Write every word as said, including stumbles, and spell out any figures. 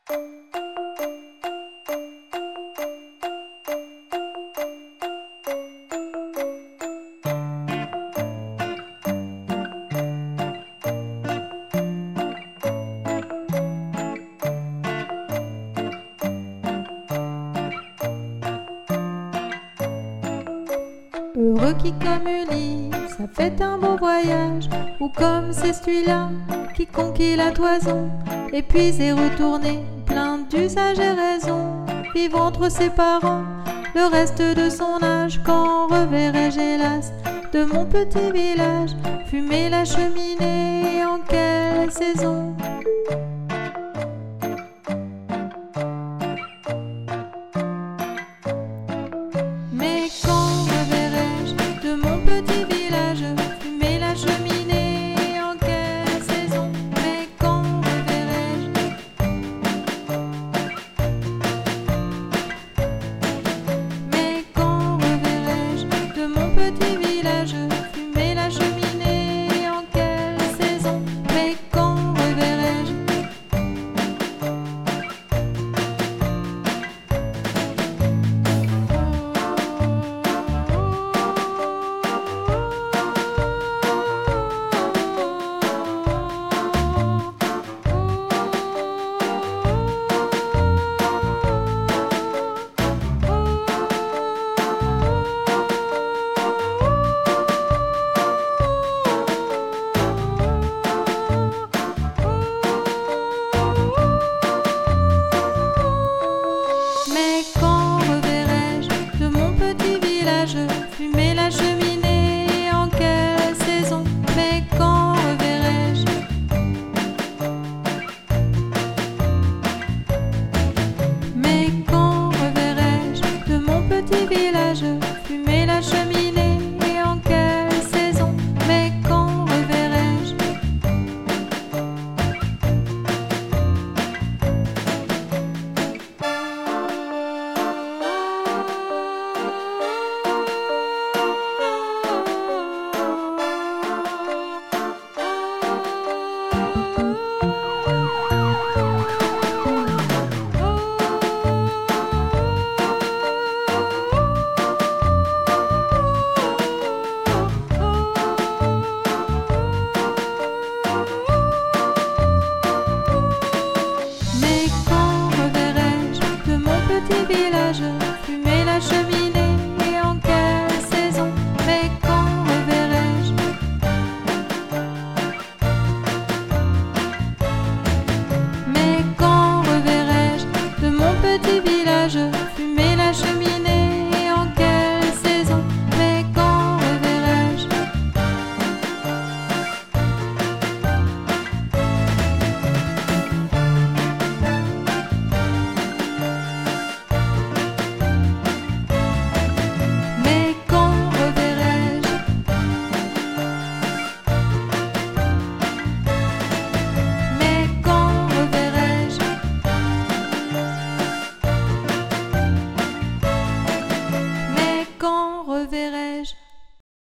Heureux qui comme Ulysse a fait un beau voyage, ou comme c'est celui-là qui conquit la toison, et puis est retourné plein d'usage et raison, vivre entre ses parents le reste de son âge. Quand reverrai-je hélas de mon petit village fumer la cheminée, en quelle saison?